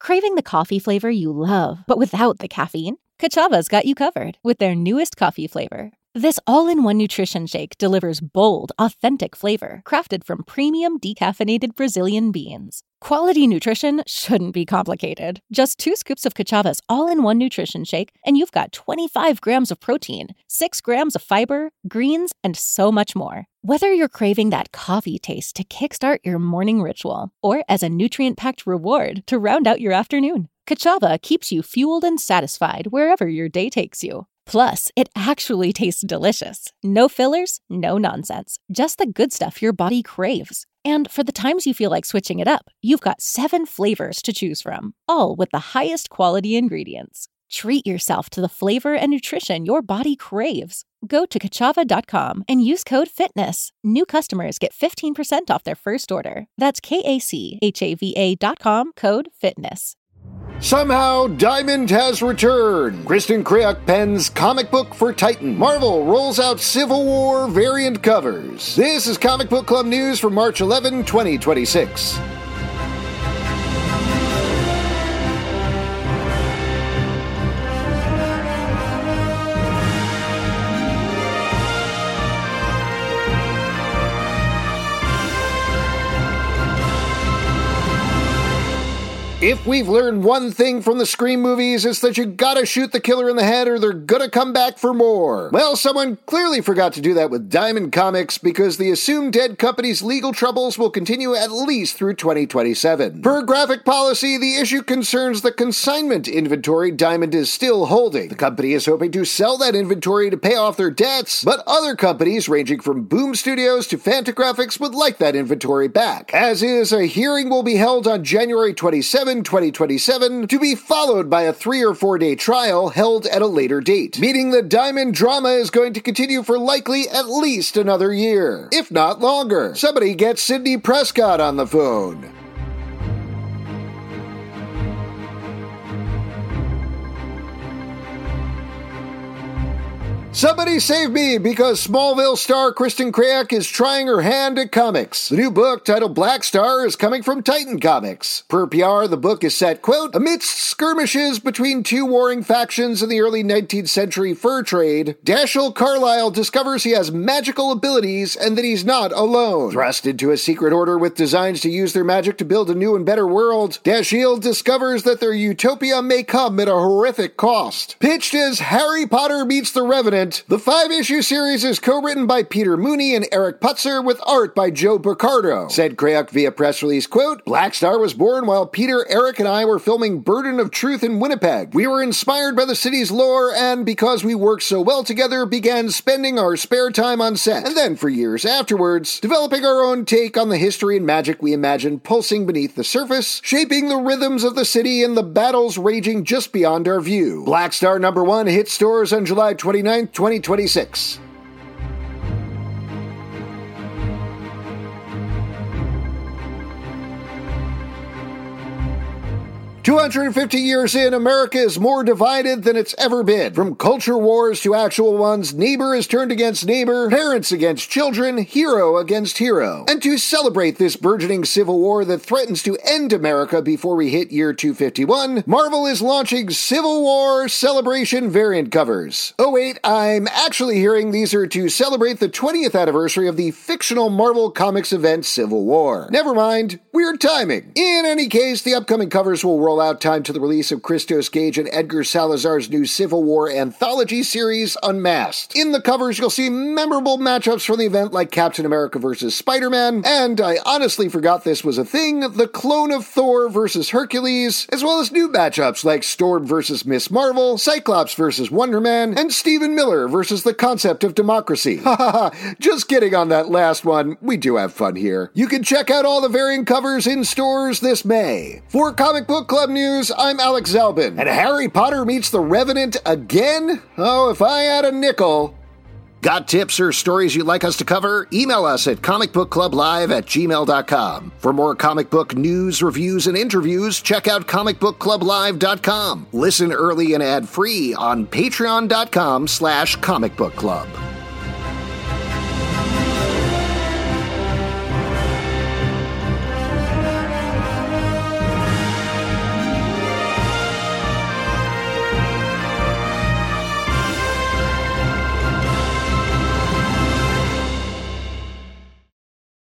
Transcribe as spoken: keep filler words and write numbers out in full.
Craving the coffee flavor you love, but without the caffeine? Kachava's got you covered with their newest coffee flavor. This all-in-one nutrition shake delivers bold, authentic flavor crafted from premium decaffeinated Brazilian beans. Quality nutrition shouldn't be complicated. Just two scoops of Kachava's all-in-one nutrition shake, and you've got twenty-five grams of protein, six grams of fiber, greens, and so much more. Whether you're craving that coffee taste to kickstart your morning ritual, or as a nutrient-packed reward to round out your afternoon, Kachava keeps you fueled and satisfied wherever your day takes you. Plus, it actually tastes delicious. No fillers, no nonsense. Just the good stuff your body craves. And for the times you feel like switching it up, you've got seven flavors to choose from, all with the highest quality ingredients. Treat yourself to the flavor and nutrition your body craves. Go to kachava dot com and use code FITNESS. New customers get fifteen percent off their first order. That's K A C H A V A dot com, code FITNESS. Somehow, Diamond has returned. Kristen Kreuk pens comic book for Titan. Marvel rolls out Civil War variant covers. This is Comic Book Club news for March eleventh, twenty twenty-six. If we've learned one thing from the Scream movies, it's that you gotta shoot the killer in the head or they're gonna come back for more. Well, someone clearly forgot to do that with Diamond Comics because the assumed dead company's legal troubles will continue at least through twenty twenty-seven. Per graphic policy, the issue concerns the consignment inventory Diamond is still holding. The company is hoping to sell that inventory to pay off their debts, but other companies ranging from Boom Studios to Fantagraphics would like that inventory back. As is, a hearing will be held on January twenty-seventh, twenty twenty-seven, to be followed by a three or four day trial held at a later date, meaning the Diamond drama is going to continue for likely at least another year, if not longer. Somebody get Sidney Prescott on the phone. Somebody save me, because Smallville star Kristen Kreuk is trying her hand at comics. The new book, titled Black Star, is coming from Titan Comics. Per P R, the book is set, quote, amidst skirmishes between two warring factions in the early nineteenth century fur trade, Dashiell Carlisle discovers he has magical abilities and that he's not alone. Thrust into a secret order with designs to use their magic to build a new and better world, Dashiell discovers that their utopia may come at a horrific cost. Pitched as Harry Potter meets the Revenant, the five-issue series is co-written by Peter Mooney and Eric Putzer with art by Joe Picardo. Said Kreuk via press release, quote, Black Star was born while Peter, Eric, and I were filming Burden of Truth in Winnipeg. We were inspired by the city's lore and, because we worked so well together, began spending our spare time on set. And then, for years afterwards, developing our own take on the history and magic we imagined pulsing beneath the surface, shaping the rhythms of the city and the battles raging just beyond our view. Black Star number one hit stores on July twenty-ninth, twenty twenty-six. two hundred fifty years in, America is more divided than it's ever been. From culture wars to actual ones, neighbor is turned against neighbor, parents against children, hero against hero. And to celebrate this burgeoning civil war that threatens to end America before we hit year two fifty-one, Marvel is launching Civil War Celebration variant covers. Oh wait, I'm actually hearing these are to celebrate the twentieth anniversary of the fictional Marvel Comics event Civil War. Never mind, weird timing. In any case, the upcoming covers will roll out time to the release of Christos Gage and Edgar Salazar's new Civil War anthology series, Unmasked. In the covers, you'll see memorable matchups from the event like Captain America versus Spider-Man, and I honestly forgot this was a thing, the clone of Thor versus Hercules, as well as new matchups like Storm versus Miss Marvel, Cyclops versus Wonder Man, and Stephen Miller versus the Concept of Democracy. Hahaha, just kidding on that last one, we do have fun here. You can check out all the variant covers in stores this May. For Comic Book Club News, I'm Alex Zalbin. And Harry Potter meets the Revenant again? Oh, if I had a nickel. Got tips or stories you'd like us to cover? Email us at comicbookclublive at gmail dot com. For more comic book news, reviews, and interviews, check out comic book club live dot com. Listen early and ad-free on patreon dot com slash comicbookclub.